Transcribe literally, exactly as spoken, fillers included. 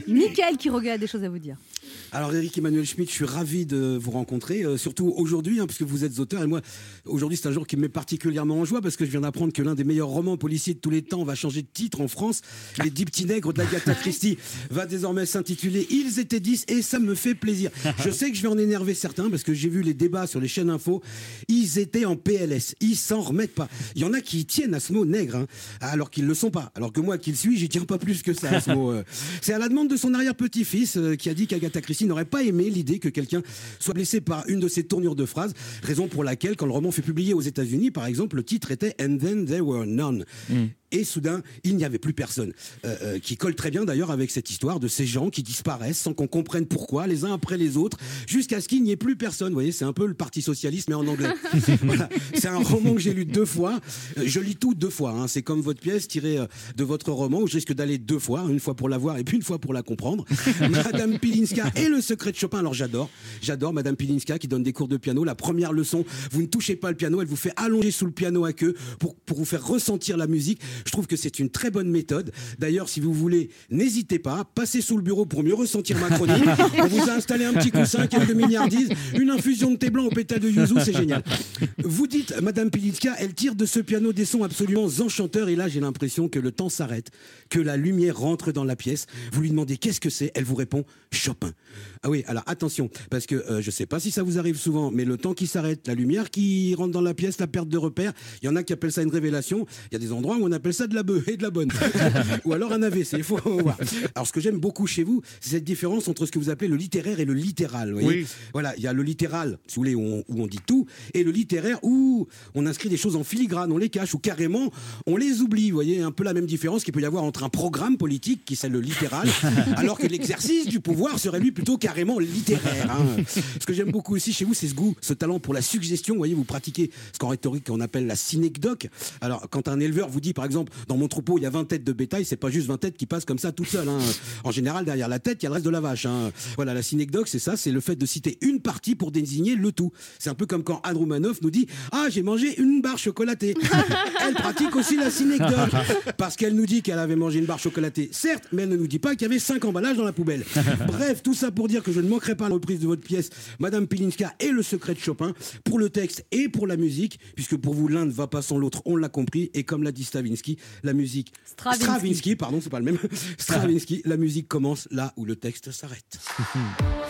Mickaël Quiroga a des choses à vous dire. Alors Éric Emmanuel Schmitt, je suis ravi de vous rencontrer, euh, surtout aujourd'hui, hein, puisque vous êtes auteur. Et moi, aujourd'hui, c'est un jour qui me met particulièrement en joie, parce que je viens d'apprendre que l'un des meilleurs romans policiers de tous les temps va changer de titre en France. Les Dix Petits Nègres d'Agatha Christie va désormais s'intituler Ils étaient dix, et ça me fait plaisir. Je sais que je vais en énerver certains, parce que j'ai vu les débats sur les chaînes info. Ils étaient en P L S, ils s'en remettent pas. Il y en a qui tiennent à ce mot nègre, hein, alors qu'ils le sont pas. Alors que moi, qui le suis, j'y tiens pas plus que ça à ce mot. Euh. C'est à la demande de son arrière-petit-fils euh, qui a dit qu'Agatha Christie n'aurait pas aimé l'idée que quelqu'un soit blessé par une de ses tournures de phrases, raison pour laquelle, quand le roman fut publié aux États-Unis, par exemple, le titre était And Then There Were None. Mm. Et soudain, il n'y avait plus personne. Euh, euh, qui colle très bien d'ailleurs avec cette histoire de ces gens qui disparaissent sans qu'on comprenne pourquoi, les uns après les autres, jusqu'à ce qu'il n'y ait plus personne. Vous voyez, c'est un peu le Parti Socialiste, mais en anglais. Voilà. C'est un roman que j'ai lu deux fois. Je lis tout deux fois. Hein. C'est comme votre pièce tirée de votre roman, où je risque d'aller deux fois, une fois pour la voir et puis une fois pour la comprendre. Madame Pilinska et le secret de Chopin. Alors j'adore, j'adore Madame Pilinska qui donne des cours de piano. La première leçon, vous ne touchez pas le piano, elle vous fait allonger sous le piano à queue pour, pour vous faire ressentir la musique. Je trouve que c'est une très bonne méthode. D'ailleurs, si vous voulez, n'hésitez pas, passez sous le bureau pour mieux ressentir ma chronique. On vous a installé un petit coussin, quelques milliardises, une infusion de thé blanc au pétale de yuzu, c'est génial. Vous dites, Madame Pilinska, elle tire de ce piano des sons absolument enchanteurs, et là, j'ai l'impression que le temps s'arrête, que la lumière rentre dans la pièce. Vous lui demandez qu'est-ce que c'est, elle vous répond Chopin. Ah oui, alors attention, parce que euh, je sais pas si ça vous arrive souvent, mais le temps qui s'arrête, la lumière qui rentre dans la pièce, la perte de repère, il y en a qui appellent ça une révélation, il y a des endroits où on appelle ça de la bœuf et de la bonne. Ou alors un A V C, il faut voir. Alors ce que j'aime beaucoup chez vous, c'est cette différence entre ce que vous appelez le littéraire et le littéral. Vous voyez, oui. Voilà, il y a le littéral, si vous voulez, où on, où on dit tout, et le littéraire où on inscrit des choses en filigrane, on les cache, ou carrément on les oublie. Vous voyez, un peu la même différence qu'il peut y avoir entre un programme politique, qui c'est le littéral, alors que l'exercice du pouvoir serait lui plutôt carrément littéraire. Hein. Ce que j'aime beaucoup aussi chez vous, c'est ce goût, ce talent pour la suggestion. Vous voyez, vous pratiquez ce qu'en rhétorique on appelle la synecdoque. Alors, quand un éleveur vous dit, par exemple, dans mon troupeau, il y a vingt têtes de bétail, c'est pas juste vingt têtes qui passent comme ça toutes seules. Hein. En général, derrière la tête, il y a le reste de la vache. Hein. Voilà, la synecdoque, c'est ça, c'est le fait de citer une partie pour désigner le tout. C'est un peu comme quand Anne Roumanoff nous dit « Ah, j'ai mangé une barre chocolatée ». Elle pratique aussi la synecdoque, parce qu'elle nous dit qu'elle avait mangé une barre chocolatée, certes, mais elle ne nous dit pas qu'il y avait cinq emballages dans la poubelle. Bref, tout ça pour dire que je ne manquerai pas la reprise de votre pièce Madame Pilinska et le secret de Chopin, pour le texte et pour la musique, puisque pour vous l'un ne va pas sans l'autre, on l'a compris, et comme l'a dit Stravinsky, la musique Stravinsky, Stravinsky pardon, c'est pas le même Stravinsky, la musique commence là où le texte s'arrête.